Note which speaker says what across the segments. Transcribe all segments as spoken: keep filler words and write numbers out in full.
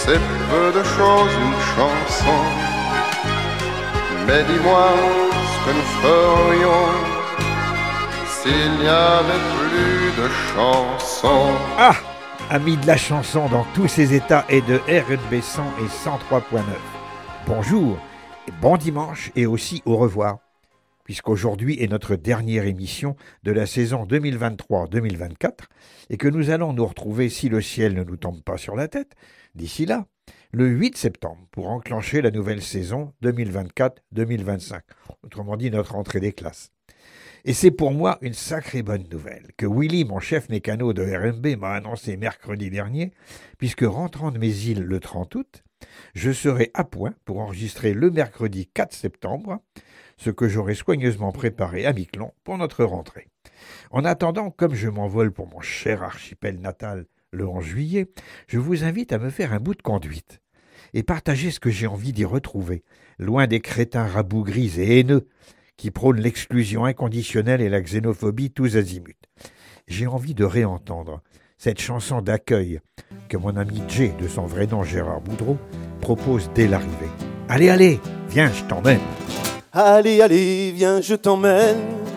Speaker 1: c'est peu de choses une chanson. Mais dis-moi ce que nous ferions s'il n'y avait plus de chansons.
Speaker 2: Ah, amis de la chanson dans tous ses états et de R N B cent et cent trois point neuf. Bonjour, et bon dimanche et aussi au revoir. Puisqu'aujourd'hui est notre dernière émission de la saison deux mille vingt-trois deux mille vingt-quatre et que nous allons nous retrouver si le ciel ne nous tombe pas sur la tête, d'ici là, le huit septembre pour enclencher la nouvelle saison deux mille vingt-quatre deux mille vingt-cinq, autrement dit notre entrée des classes. Et c'est pour moi une sacrée bonne nouvelle que Willy, mon chef mécano de R M B, m'a annoncé mercredi dernier, puisque rentrant de mes îles le trente août, je serai à point pour enregistrer le mercredi quatre septembre, ce que j'aurai soigneusement préparé à Miquelon pour notre rentrée. En attendant, comme je m'envole pour mon cher archipel natal le onze juillet, je vous invite à me faire un bout de conduite et partager ce que j'ai envie d'y retrouver, loin des crétins rabougris et haineux qui prônent l'exclusion inconditionnelle et la xénophobie tous azimuts. J'ai envie de réentendre cette chanson d'accueil que mon ami Jay, de son vrai nom Gérard Boudreau, propose dès l'arrivée. Allez, allez, viens, je t'emmène.
Speaker 3: Allez, allez, viens, je t'emmène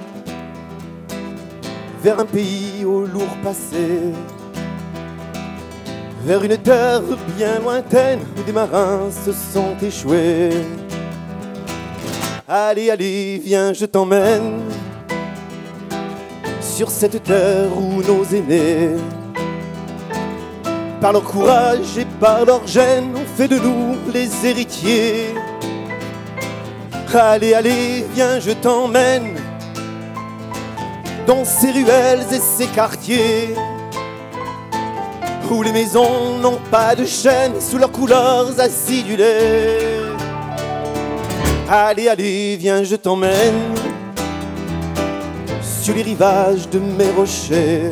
Speaker 3: vers un pays au lourd passé, vers une terre bien lointaine où des marins se sont échoués. Allez, allez, viens, je t'emmène sur cette terre où nos aînés, par leur courage et par leur gêne, ont fait de nous les héritiers. Allez, allez, viens, je t'emmène dans ces ruelles et ces quartiers où les maisons n'ont pas de chêne sous leurs couleurs acidulées. Allez, allez, viens, je t'emmène sur les rivages de mes rochers,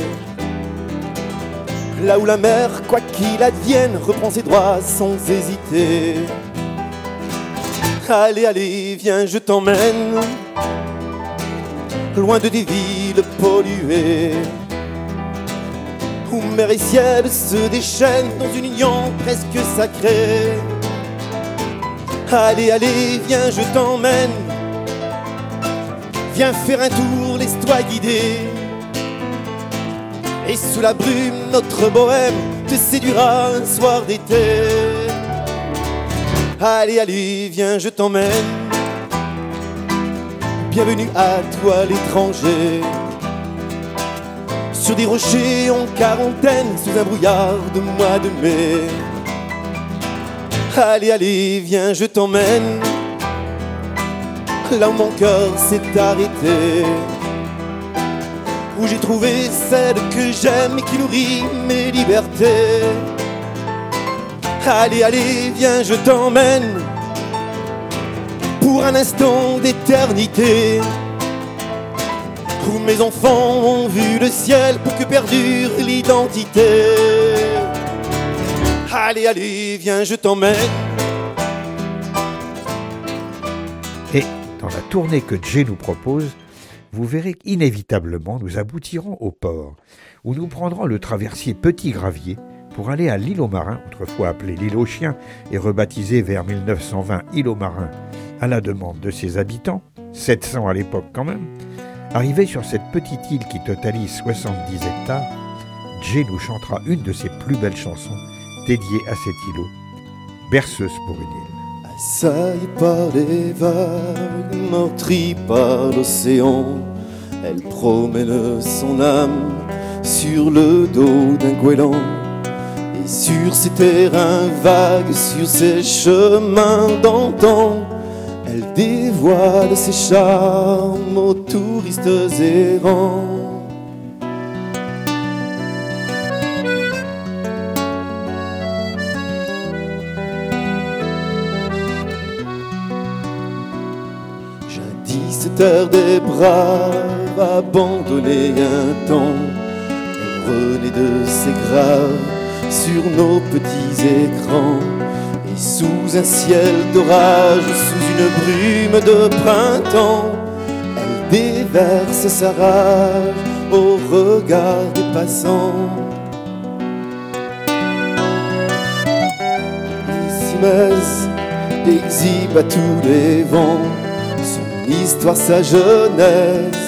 Speaker 3: là où la mer, quoi qu'il advienne, reprend ses droits sans hésiter. Allez, allez, viens, je t'emmène loin de des villes polluées, où mer et ciel se déchaînent dans une union presque sacrée. Allez, allez, viens, je t'emmène, viens faire un tour, laisse-toi guider, et sous la brume, notre bohème te séduira un soir d'été. Allez, allez, viens, je t'emmène, bienvenue à toi l'étranger, sur des rochers en quarantaine, sous un brouillard de mois de mai. Allez, allez, viens, je t'emmène là où mon cœur s'est arrêté, où j'ai trouvé celle que j'aime et qui nourrit mes libertés. Allez, allez, viens, je t'emmène pour un instant d'éternité, où mes enfants ont vu le ciel pour que perdure l'identité. Allez, allez, viens, je t'emmène.
Speaker 2: Et dans la tournée que Jay nous propose, vous verrez qu'inévitablement nous aboutirons au port, où nous prendrons le traversier Petit Gravier pour aller à l'île aux Marins, autrefois appelée l'île aux Chiens et rebaptisée vers mille neuf cent vingt île aux Marins, à la demande de ses habitants, sept cents à l'époque quand même. Arrivé sur cette petite île qui totalise soixante-dix hectares, Jay nous chantera une de ses plus belles chansons dédiée à cet îlot, Berceuse pour une île.
Speaker 3: Assaillie par les vagues, meurtrie par l'océan, elle promène son âme sur le dos d'un goéland. Et sur ces terrains vagues, sur ces chemins d'antan, elle dévoile ses charmes aux touristes errants. Jadis terre des braves, abandonnée un temps, elle renaît de ses graves sur nos petits écrans. Et sous un ciel d'orage, sous une brume de printemps, elle déverse sa rage au regard des passants. Simès exhibe à tous les vents son histoire, sa jeunesse.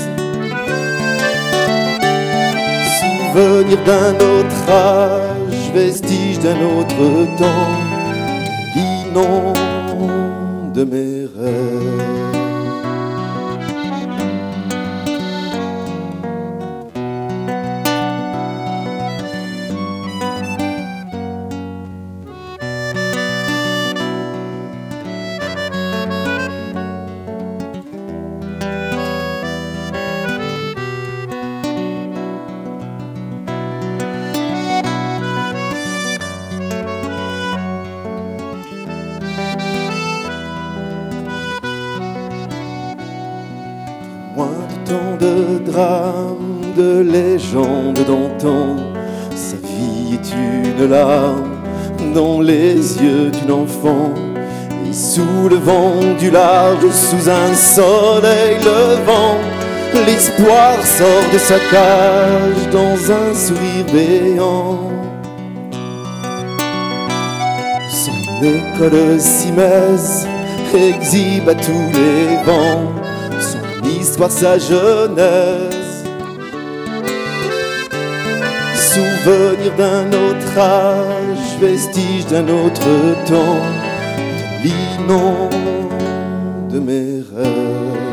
Speaker 3: Souvenir d'un autre âge, vestige d'un autre temps, inonde mes rêves. De drames, de légendes d'antan, sa vie est une larme dans les yeux d'une enfant. Et sous le vent du large, sous un soleil levant, l'espoir sort de sa cage dans un sourire béant. Son école Simès exhibe à tous les vents l'histoire, sa jeunesse. Souvenir d'un autre âge, vestige d'un autre temps, de l'inonde de mes rêves.